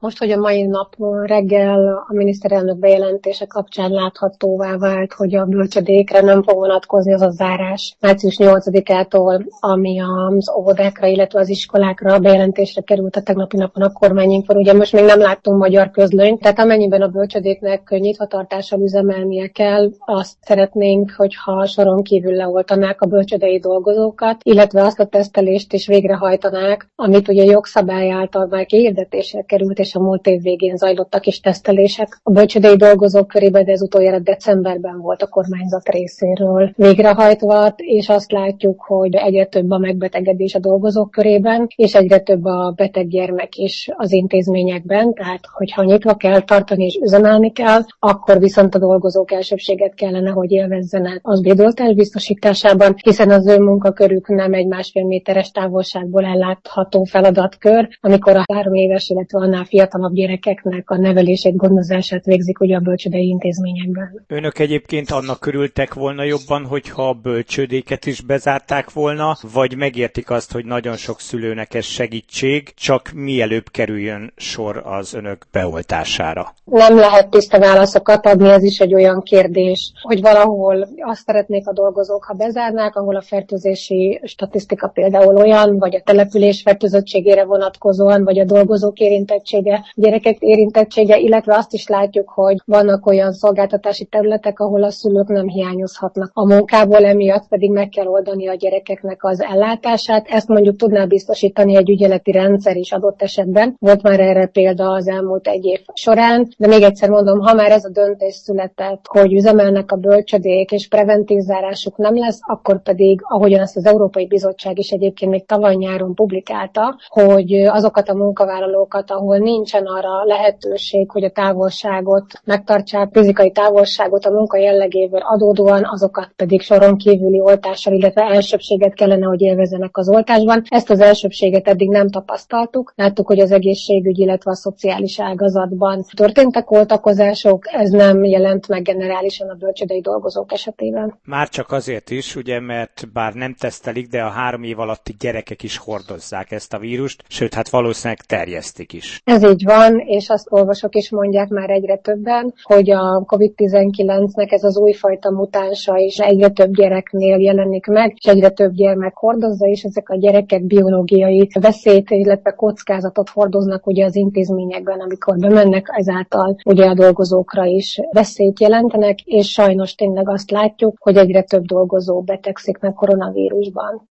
Most, hogy a mai nap reggel a miniszterelnök bejelentése kapcsán láthatóvá vált, hogy a bölcsödékre nem fog vonatkozni az a zárás március 8-ától, ami az óvodákra, illetve az iskolákra bejelentésre került a tegnapi napon a kormányinfon. Ugye most még nem láttunk magyar közlönyt, tehát amennyiben a bölcsödéknek nyitvatartással üzemelnie kell, azt szeretnénk, hogyha soron kívül leoltanák a bölcsödei dolgozókat, illetve azt a tesztelést is végrehajtanák, amit ugye jogszabály által már kihirdetésre került, és a múlt év végén zajlottak is tesztelések a bölcsödei dolgozók körében, de ez utoljára decemberben volt a kormányzat részéről végrehajtva, és azt látjuk, hogy egyre több a megbetegedés a dolgozók körében, és egyre több a beteg gyermek is az intézményekben, tehát hogyha nyitva kell tartani és üzemelni kell, akkor viszont a dolgozók elsőbséget kellene, hogy élvezzenek az védőoltás biztosításában, hiszen az ő munkakörük nem egy 1,5 méteres távolságból ellátható feladatkör, amikor a 3 éves, illetve annál fiatalabb gyerekeknek a nevelését, gondozását végzik ugye a bölcsődei intézményekben. Önök egyébként annak örültek volna jobban, hogyha a bölcsődéket is bezárták volna, vagy megértik azt, hogy nagyon sok szülőnek ez segítség, csak mielőbb kerüljön sor az önök beoltására? Nem lehet tiszta válaszokat adni, ez is egy olyan kérdés, hogy valahol azt szeretnék a dolgozók, ha bezárnák, ahol a fertőzési statisztika például olyan, vagy a település fertőzöttségére vonatkozóan, vagy a dolgozók érintettsége, gyerekek érintettsége, illetve azt is látjuk, hogy vannak olyan szolgáltatási területek, ahol a szülők nem hiányozhatnak a munkából, emiatt pedig meg kell oldani a gyerekeknek az ellátását. Ezt mondjuk tudná biztosítani egy ügyeleti rendszer is adott esetben. Volt már erre példa az elmúlt 1 év során, de még egyszer mondom, ha már ez a döntés született, hogy üzemelnek a bölcsödék és preventív zárásuk nem lesz, akkor pedig, ahogyan ezt az Európai Bizottság is egyébként még tavaly nyáron publikálta, hogy azokat a munkavállalókat, ahol nincsen arra lehetőség, hogy a távolságot megtartsák, fizikai távolságot a munka jellegéből adódóan, azokat pedig soron kívüli oltással, illetve elsőbséget kellene, hogy élvezzenek az oltásban. Ezt az elsőbséget eddig nem tapasztaltuk. Láttuk, hogy az egészségügy, illetve a szociális ágazatban történtek oltakozások, ez nem jelent meg generálisan a bölcsődei dolgozók esetében. Már csak azért is, ugye, mert bár nem tesztelik, de a 3 év alatti gyerekek is hordozzák ezt a vírust, sőt, hát valószínűleg terjesztik is. Ez így van, és azt olvasok is mondják már egyre többen, hogy a COVID-19-nek ez az újfajta mutánsa is egyre több gyereknél jelenik meg, és egyre több gyermek hordozza, és ezek a gyerekek biológiai veszélyt, illetve kockázatot hordoznak ugye az intézményekben, amikor bemennek, ezáltal ugye a dolgozókra is veszélyt jelentenek, és sajnos tényleg azt látjuk, hogy egyre több dolgozó betegszik meg koronavírusban.